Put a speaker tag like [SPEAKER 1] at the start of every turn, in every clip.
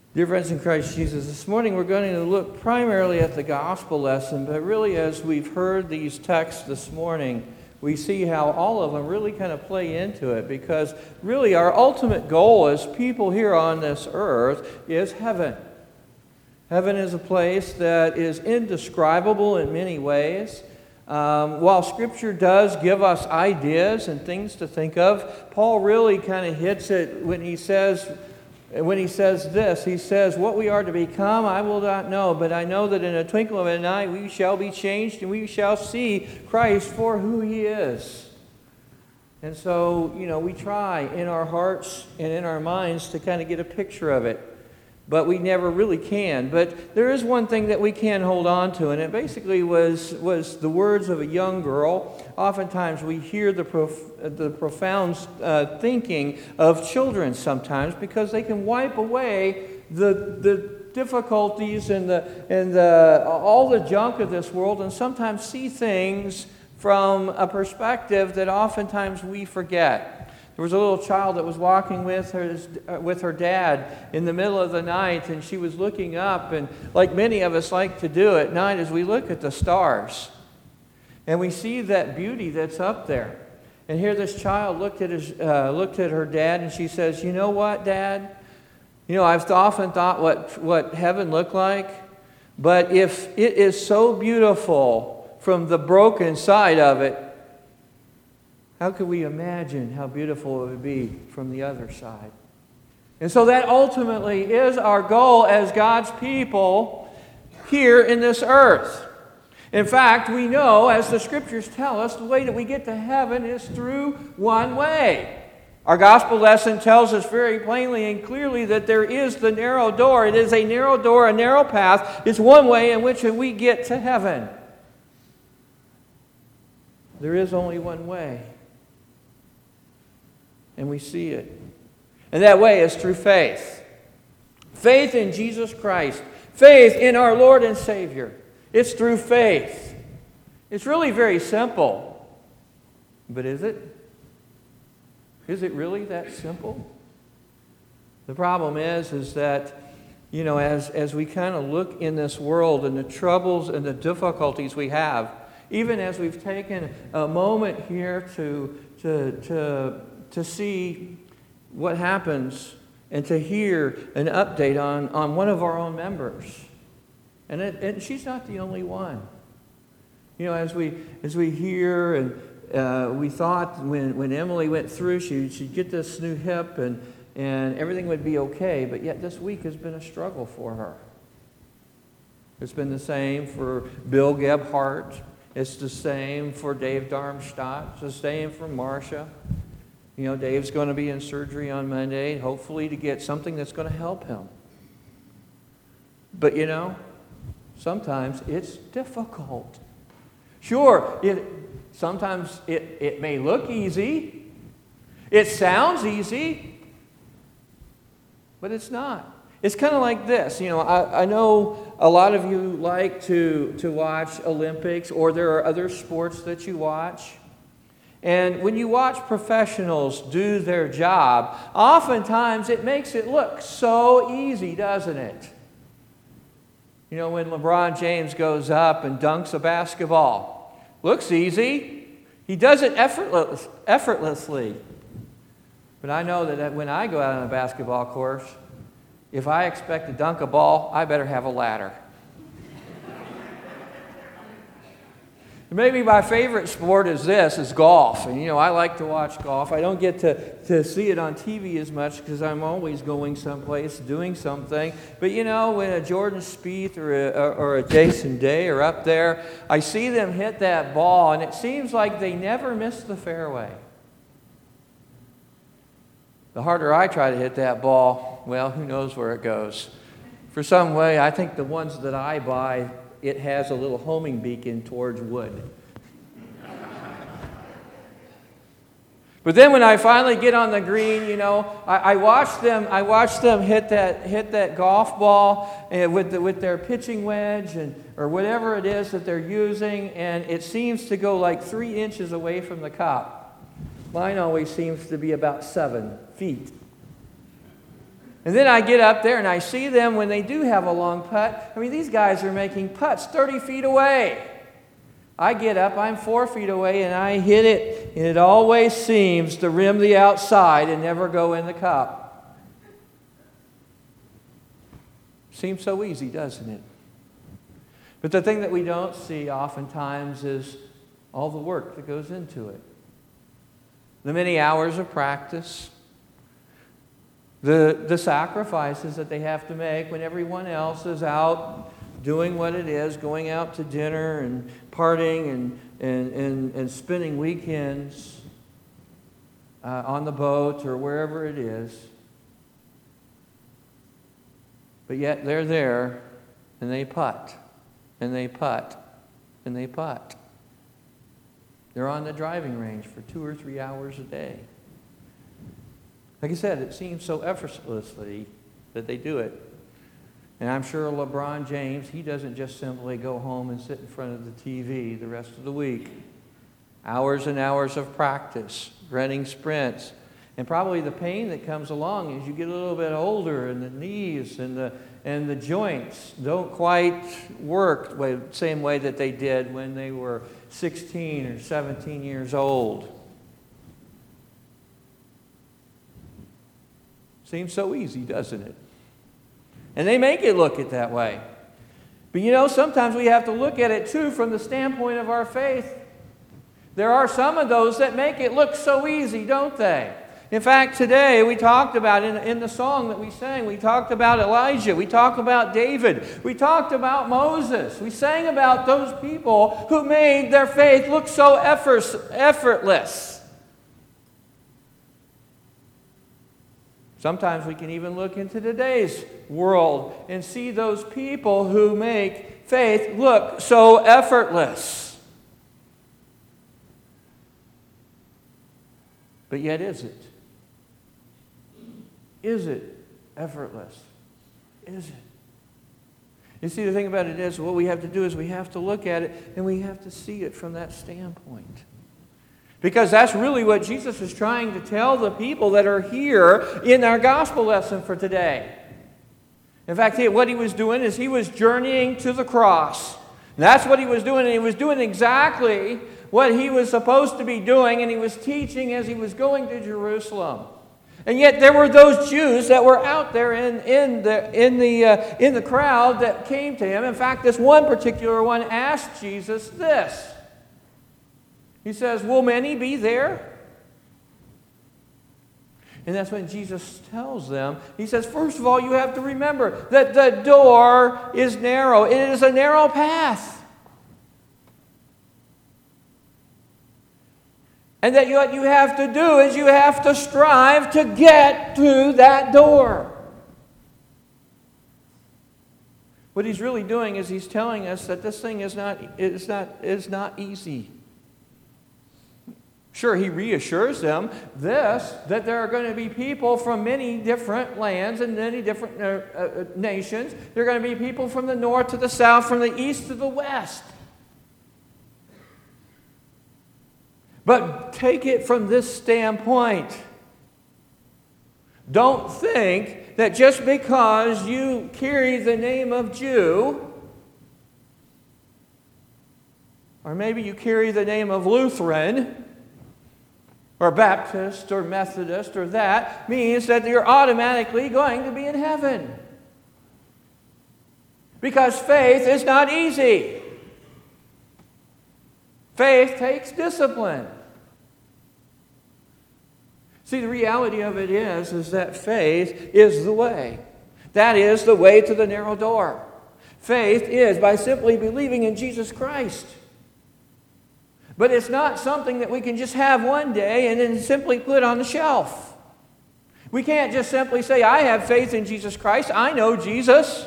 [SPEAKER 1] Dear friends in Christ Jesus, this morning we're going to look primarily at the gospel lesson, but really as we've heard these texts this morning, we see how all of them really kind of play into it, because really our ultimate goal as people here on this earth is heaven. Heaven is a place that is indescribable in many ways. While Scripture does give us ideas and things to think of, Paul really kind of hits it when he says this. He says, "What we are to become, I will not know, but I know that in a twinkle of an eye we shall be changed, and we shall see Christ for who He is." And so, we try in our hearts and in our minds to kind of get a picture of it, but we never really can. But there is one thing that we can hold on to, and it basically was the words of a young girl. Oftentimes we hear the profound thinking of children sometimes, because they can wipe away the difficulties and all the junk of this world, and sometimes see things from a perspective that oftentimes we forget. There was a little child that was walking with her dad in the middle of the night, and she was looking up, and like many of us like to do at night, as we look at the stars, and we see that beauty that's up there. And here this child looked at her dad, and she says, "You know what, Dad? I've often thought what heaven looked like, but if it is so beautiful from the broken side of it, how could we imagine how beautiful it would be from the other side?" And so that ultimately is our goal as God's people here in this earth. In fact, we know, as the Scriptures tell us, the way that we get to heaven is through one way. Our gospel lesson tells us very plainly and clearly that there is the narrow door. It is a narrow door, a narrow path. It's one way in which we get to heaven. There is only one way. And we see it. And that way is through faith. Faith in Jesus Christ. Faith in our Lord and Savior. It's through faith. It's really very simple. But is it? Is it really that simple? The problem is that, as we kind of look in this world and the troubles and the difficulties we have, even as we've taken a moment here to see what happens and to hear an update on one of our own members. And she's not the only one. As we hear, and we thought when Emily went through, she'd get this new hip and everything would be okay, but yet this week has been a struggle for her. It's been the same for Bill Gebhardt. It's the same for Dave Darmstadt. It's the same for Marcia. Dave's going to be in surgery on Monday, hopefully to get something that's going to help him. But sometimes it's difficult. Sure, sometimes it may look easy. It sounds easy. But it's not. It's kind of like this. I know a lot of you like to watch Olympics, or there are other sports that you watch. And when you watch professionals do their job, oftentimes it makes it look so easy, doesn't it? When LeBron James goes up and dunks a basketball, looks easy. He does it effortlessly. But I know that when I go out on a basketball course, if I expect to dunk a ball, I better have a ladder. Maybe my favorite sport is golf. And, I like to watch golf. I don't get to see it on TV as much because I'm always going someplace, doing something. But, when a Jordan Spieth or a Jason Day are up there, I see them hit that ball, and it seems like they never miss the fairway. The harder I try to hit that ball, well, who knows where it goes. For some way, I think the ones that I buy, it has a little homing beacon towards wood. But then when I finally get on the green, I watch them hit that golf ball with their pitching wedge or whatever it is that they're using, and it seems to go like 3 inches away from the cup. Mine always seems to be about 7 feet. And then I get up there and I see them when they do have a long putt. I mean, these guys are making putts 30 feet away. I get up, I'm 4 feet away, and I hit it, and it always seems to rim the outside and never go in the cup. Seems so easy, doesn't it? But the thing that we don't see oftentimes is all the work that goes into it. The many hours of practice, the sacrifices that they have to make when everyone else is out doing what it is, going out to dinner and partying and spending weekends on the boat or wherever it is. But yet they're there and they putt and they putt and they putt. They're on the driving range for 2 or 3 hours a day. Like I said, it seems so effortlessly that they do it. And I'm sure LeBron James, he doesn't just simply go home and sit in front of the TV the rest of the week. Hours and hours of practice, running sprints. And probably the pain that comes along as you get a little bit older and the knees and the joints don't quite work the same way that they did when they were 16 or 17 years old. Seems so easy, doesn't it? And they make it look it that way. But you know, sometimes we have to look at it too from the standpoint of our faith. There are some of those that make it look so easy, don't they? In fact, today we talked about, in the song that we sang, we talked about Elijah, we talked about David, we talked about Moses. We sang about those people who made their faith look so effortless. Sometimes we can even look into today's world and see those people who make faith look so effortless. But yet is it? Is it effortless? Is it? You see, the thing about it is, what we have to do is we have to look at it and we have to see it from that standpoint. Because that's really what Jesus is trying to tell the people that are here in our gospel lesson for today. In fact, what he was doing is he was journeying to the cross. And that's what he was doing, and he was doing exactly what he was supposed to be doing, and he was teaching as he was going to Jerusalem. And yet there were those Jews that were out there in the crowd that came to him. In fact, this one particular one asked Jesus this. He says, "Will many be there?" And that's when Jesus tells them, he says, first of all, you have to remember that the door is narrow. It is a narrow path. And that what you have to do is you have to strive to get to that door. What he's really doing is he's telling us that this thing is not easy. Sure, he reassures them that there are going to be people from many different lands and many different nations. There are going to be people from the north to the south, from the east to the west. But take it from this standpoint. Don't think that just because you carry the name of Jew, or maybe you carry the name of Lutheran, or Baptist, or Methodist, or that, means that you're automatically going to be in heaven. Because faith is not easy. Faith takes discipline. See, the reality of it is that faith is the way. That is the way to the narrow door. Faith is by simply believing in Jesus Christ. But it's not something that we can just have one day and then simply put on the shelf. We can't just simply say, I have faith in Jesus Christ, I know Jesus,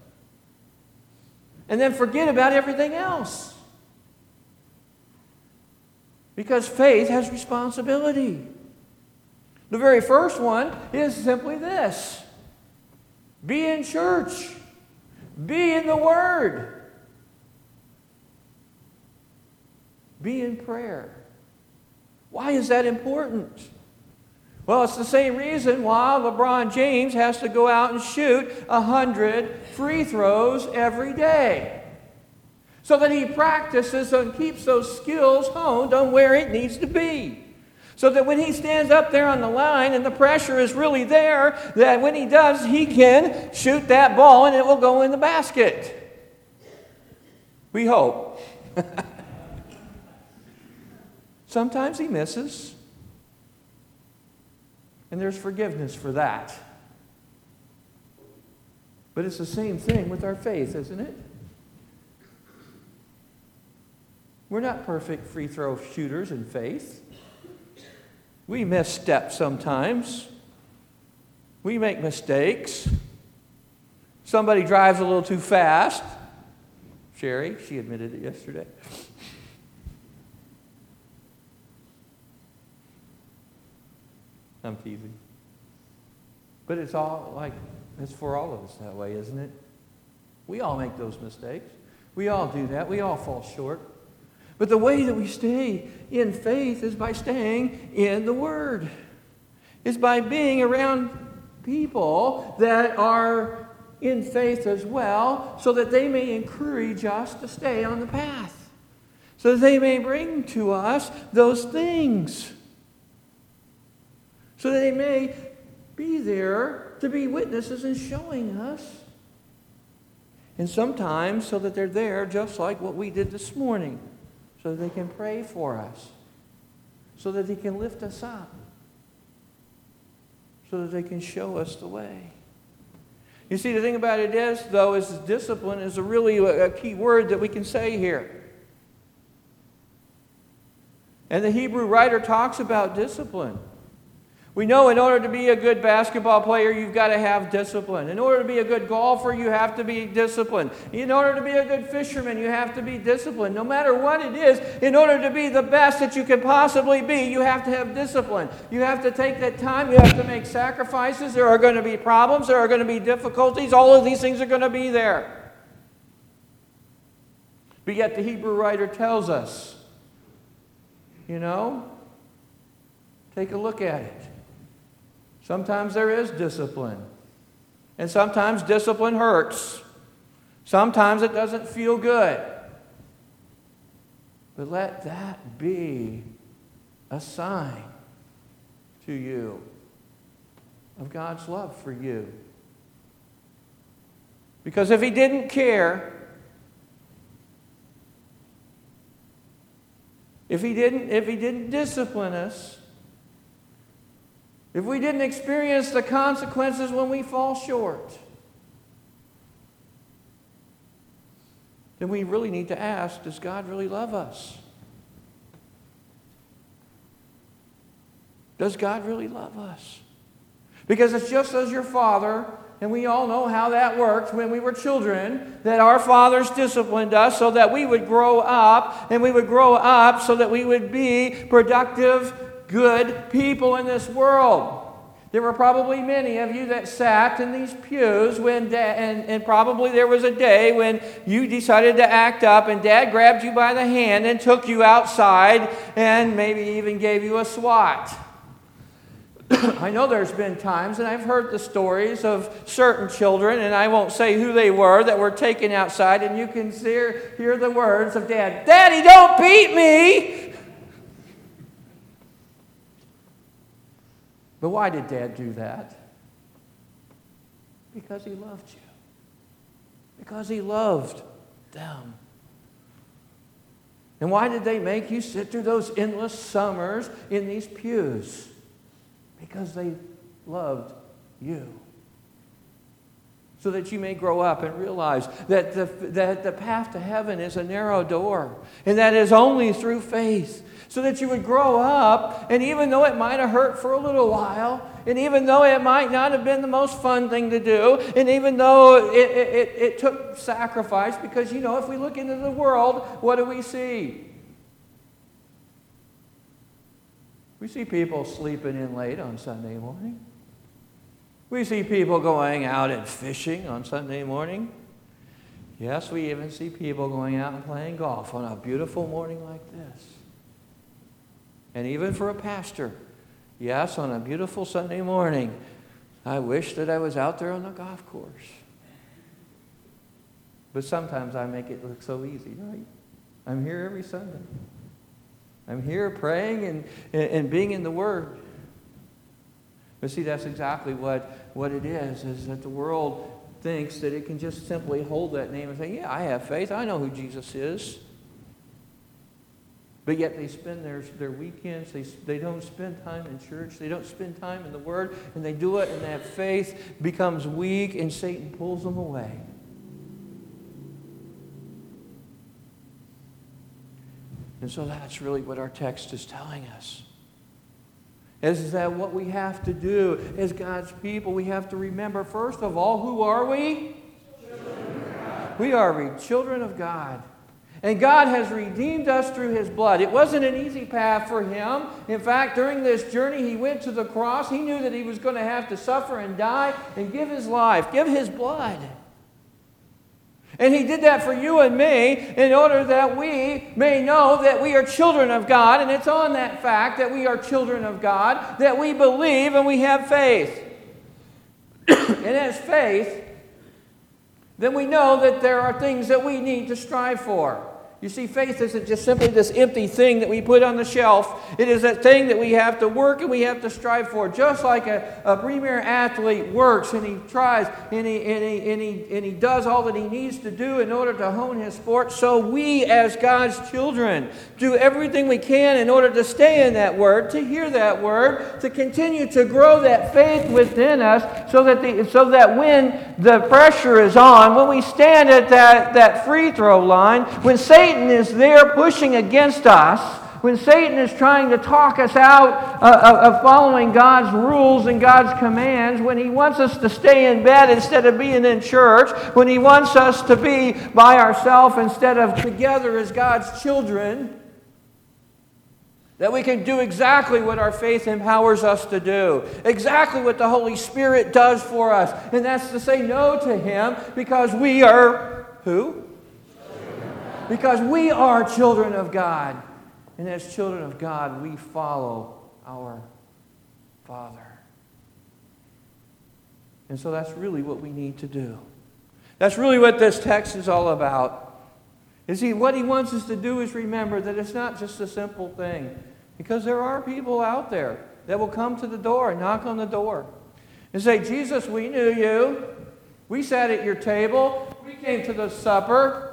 [SPEAKER 1] and then forget about everything else. Because faith has responsibility. The very first one is simply this: be in church, be in the Word. Be in prayer. Why is that important? Well, it's the same reason why LeBron James has to go out and shoot 100 free throws every day. So that he practices and keeps those skills honed on where it needs to be. So that when he stands up there on the line and the pressure is really there, that when he does, he can shoot that ball and it will go in the basket. We hope. Sometimes he misses. And there's forgiveness for that. But it's the same thing with our faith, isn't it? We're not perfect free throw shooters in faith. We misstep sometimes. We make mistakes. Somebody drives a little too fast. Sherry, she admitted it yesterday. I'm teasing. But it's for all of us that way, isn't it? We all make those mistakes. We all do that. We all fall short. But the way that we stay in faith is by staying in the Word. It's by being around people that are in faith as well, so that they may encourage us to stay on the path. So that they may bring to us those things. So that they may be there to be witnesses and showing us. And sometimes so that they're there just like what we did this morning. So that they can pray for us. So that they can lift us up. So that they can show us the way. You see, the thing about it is, though, is discipline is really a key word that we can say here. And the Hebrew writer talks about discipline. We know in order to be a good basketball player, you've got to have discipline. In order to be a good golfer, you have to be disciplined. In order to be a good fisherman, you have to be disciplined. No matter what it is, in order to be the best that you can possibly be, you have to have discipline. You have to take that time. You have to make sacrifices. There are going to be problems. There are going to be difficulties. All of these things are going to be there. But yet the Hebrew writer tells us, take a look at it. Sometimes there is discipline. And sometimes discipline hurts. Sometimes it doesn't feel good. But let that be a sign to you of God's love for you. Because if He didn't care, if He didn't discipline us, if we didn't experience the consequences when we fall short, then we really need to ask, does God really love us? Does God really love us? Because it's just as your father, and we all know how that worked when we were children, that our fathers disciplined us so that we would grow up, and we would grow up so that we would be productive, good people in this world. There were probably many of you that sat in these pews when and probably there was a day when you decided to act up and Dad grabbed you by the hand and took you outside and maybe even gave you a swat. I know there's been times, and I've heard the stories of certain children, and I won't say who they were, that were taken outside, and you can hear the words of Dad, "Daddy, don't beat me!" But why did Dad do that? Because He loved you. Because He loved them. And why did they make you sit through those endless summers in these pews? Because they loved you. So that you may grow up and realize that the path to heaven is a narrow door. And that is only through faith. So that you would grow up, and even though it might have hurt for a little while, and even though it might not have been the most fun thing to do, and even though it took sacrifice, because, if we look into the world, what do we see? We see people sleeping in late on Sunday morning. We see people going out and fishing on Sunday morning. Yes, we even see people going out and playing golf on a beautiful morning like this. And even for a pastor, Yes, on a beautiful Sunday morning, I wish that I was out there on the golf course. But sometimes I make it look so easy, right? I'm here every Sunday. I'm here praying and being in the Word. But see, that's exactly what it is that the world thinks that it can just simply hold that name and say, yeah, I have faith. I know who Jesus is. But yet they spend their weekends, they don't spend time in church, they don't spend time in the Word, and they do it, and that faith becomes weak, and Satan pulls them away. And so that's really what our text is telling us. Is that what we have to do as God's people? We have to remember, first of all, who are we? We are children of God. And God has redeemed us through His blood. It wasn't an easy path for Him. In fact, during this journey, He went to the cross. He knew that He was going to have to suffer and die and give His life, give His blood. And He did that for you and me in order that we may know that we are children of God. And it's on that fact that we are children of God that we believe and we have faith. And as faith, then we know that there are things that we need to strive for. You see, faith isn't just simply this empty thing that we put on the shelf. It is that thing that we have to work and we have to strive for. Just like a premier athlete works and he tries and he does all that he needs to do in order to hone his sport, so we as God's children do everything we can in order to stay in that Word, to hear that Word, to continue to grow that faith within us so that when the pressure is on, when we stand at that free throw line, when Satan is there pushing against us, when Satan is trying to talk us out of following God's rules and God's commands, when he wants us to stay in bed instead of being in church, when he wants us to be by ourselves instead of together as God's children, that we can do exactly what our faith empowers us to do, exactly what the Holy Spirit does for us, and that's to say no to Him because we are who? Because we are children of God. And as children of God, we follow our Father. And so that's really what we need to do. That's really what this text is all about. You see, what he wants us to do is remember that it's not just a simple thing. Because there are people out there that will come to the door and knock on the door and say, Jesus, we knew you. We sat at your table. We came to the supper.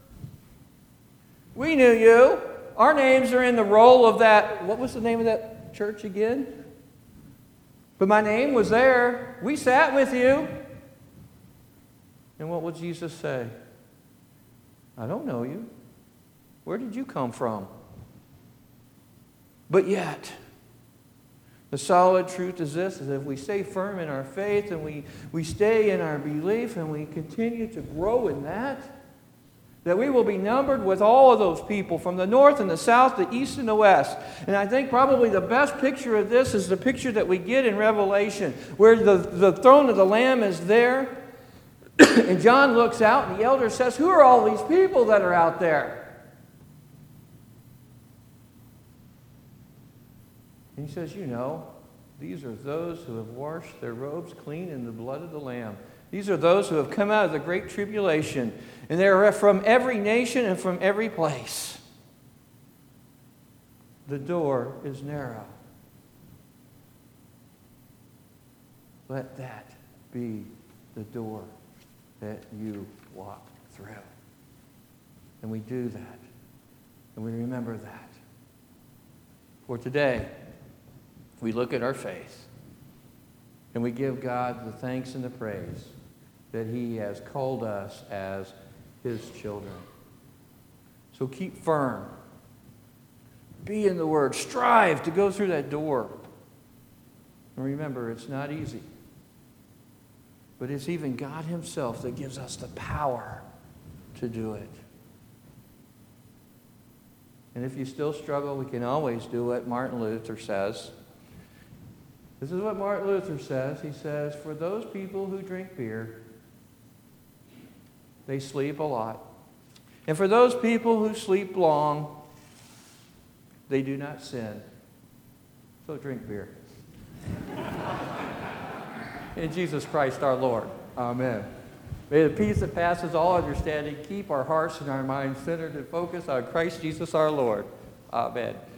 [SPEAKER 1] We knew you. Our names are in the roll of that. What was the name of that church again? But my name was there. We sat with you. And what will Jesus say? I don't know you. Where did you come from? But yet, the solid truth is this, is if we stay firm in our faith and we stay in our belief and we continue to grow in that we will be numbered with all of those people from the north and the south, the east and the west. And I think probably the best picture of this is the picture that we get in Revelation, where the throne of the Lamb is there. And John looks out and the elder says, who are all these people that are out there? And he says, these are those who have washed their robes clean in the blood of the Lamb. These are those who have come out of the great tribulation. And they are from every nation and from every place. The door is narrow. Let that be the door that you walk through. And we do that. And we remember that. For today, we look at our faith. And we give God the thanks and the praise that He has called us as His children. So keep firm. Be in the Word. Strive to go through that door. And remember, it's not easy. But it's even God Himself that gives us the power to do it. And if you still struggle, we can always do what Martin Luther says. This is what Martin Luther says. He says, for those people who drink beer, they sleep a lot. And for those people who sleep long, they do not sin. So drink beer. In Jesus Christ our Lord. Amen. May the peace that passes all understanding keep our hearts and our minds centered and focused on Christ Jesus our Lord. Amen.